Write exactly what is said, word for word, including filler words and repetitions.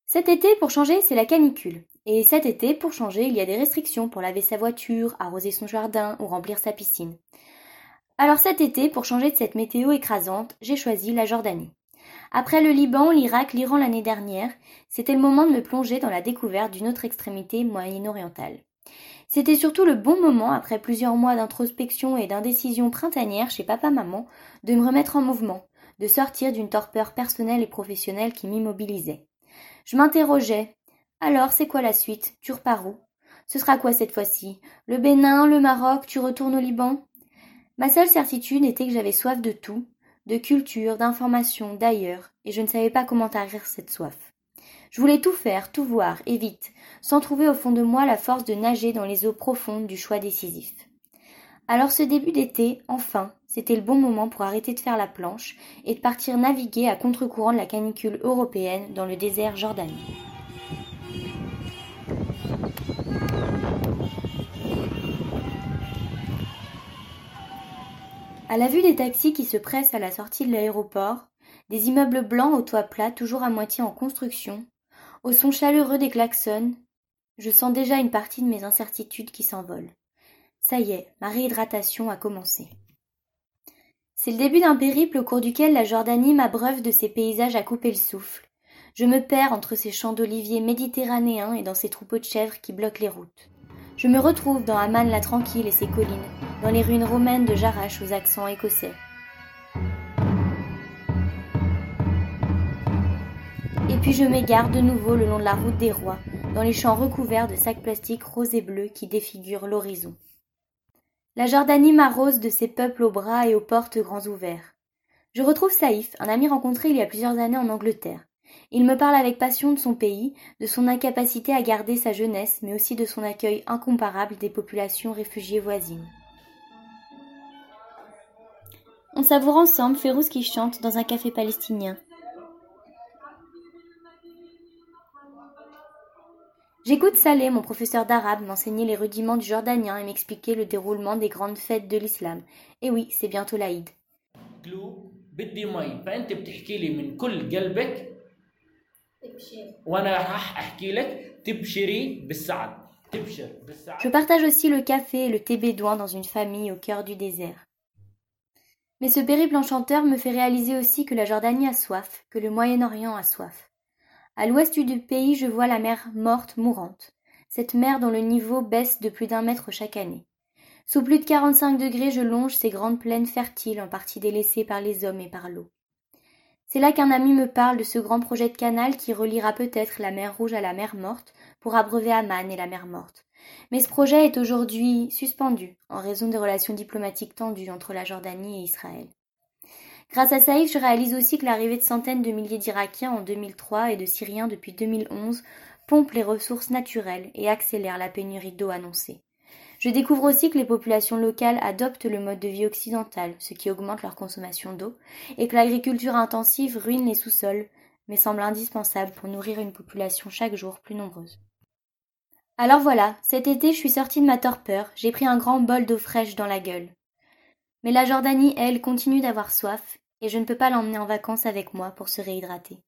Cet été, pour changer, c'est la canicule. Et cet été, pour changer, il y a des restrictions pour laver sa voiture, arroser son jardin ou remplir sa piscine. Alors cet été, pour changer de cette météo écrasante, j'ai choisi la Jordanie. Après le Liban, l'Irak, l'Iran l'année dernière, c'était le moment de me plonger dans la découverte d'une autre extrémité moyen-orientale. C'était surtout le bon moment, après plusieurs mois d'introspection et d'indécision printanière chez papa-maman, de me remettre en mouvement, de sortir d'une torpeur personnelle et professionnelle qui m'immobilisait. Je m'interrogeais. Alors, c'est quoi la suite? Tu repars où? Ce sera quoi cette fois-ci? Le Bénin, le Maroc, tu retournes au Liban? Ma seule certitude était que j'avais soif de tout, de culture, d'information, d'ailleurs, et je ne savais pas comment tarir cette soif. Je voulais tout faire, tout voir, et vite, sans trouver au fond de moi la force de nager dans les eaux profondes du choix décisif. Alors ce début d'été, enfin, c'était le bon moment pour arrêter de faire la planche et de partir naviguer à contre-courant de la canicule européenne dans le désert jordanien. À la vue des taxis qui se pressent à la sortie de l'aéroport, des immeubles blancs aux toits plats toujours à moitié en construction, au son chaleureux des klaxons, je sens déjà une partie de mes incertitudes qui s'envolent. Ça y est, ma réhydratation a commencé. C'est le début d'un périple au cours duquel la Jordanie m'abreuve de ses paysages à couper le souffle. Je me perds entre ces champs d'oliviers méditerranéens et dans ces troupeaux de chèvres qui bloquent les routes. Je me retrouve dans Amman la tranquille et ses collines, dans les ruines romaines de Jarash aux accents écossais. Et puis je m'égare de nouveau le long de la route des rois, dans les champs recouverts de sacs plastiques roses et bleus qui défigurent l'horizon. La Jordanie m'arrose de ses peuples aux bras et aux portes grands ouverts. Je retrouve Saïf, un ami rencontré il y a plusieurs années en Angleterre. Il me parle avec passion de son pays, de son incapacité à garder sa jeunesse, mais aussi de son accueil incomparable des populations réfugiées voisines. On savoure ensemble Férouz qui chante dans un café palestinien. J'écoute Saleh, mon professeur d'arabe, m'enseigner les rudiments du jordanien et m'expliquer le déroulement des grandes fêtes de l'islam. Et oui, c'est bientôt l'Aïd. بدي مي فانت بتحكي لي من كل قلبك ابشر وانا راح احكي لك تبشري بالسعد تبشر بالسعد. Je partage aussi le café et le thé bédouin dans une famille au cœur du désert. Mais ce périple enchanteur me fait réaliser aussi que la Jordanie a soif, que le Moyen-Orient a soif. À l'ouest du pays, je vois la mer morte mourante, cette mer dont le niveau baisse de plus d'un mètre chaque année. Sous plus de quarante-cinq degrés, je longe ces grandes plaines fertiles en partie délaissées par les hommes et par l'eau. C'est là qu'un ami me parle de ce grand projet de canal qui reliera peut-être la mer Rouge à la mer Morte pour abreuver Amman et la mer Morte. Mais ce projet est aujourd'hui suspendu en raison des relations diplomatiques tendues entre la Jordanie et Israël. Grâce à Saïf, je réalise aussi que l'arrivée de centaines de milliers d'Irakiens en deux mille trois et de Syriens depuis deux mille onze pompe les ressources naturelles et accélère la pénurie d'eau annoncée. Je découvre aussi que les populations locales adoptent le mode de vie occidental, ce qui augmente leur consommation d'eau, et que l'agriculture intensive ruine les sous-sols, mais semble indispensable pour nourrir une population chaque jour plus nombreuse. Alors voilà, cet été je suis sortie de ma torpeur, j'ai pris un grand bol d'eau fraîche dans la gueule. Mais la Jordanie, elle, continue d'avoir soif, et je ne peux pas l'emmener en vacances avec moi pour se réhydrater.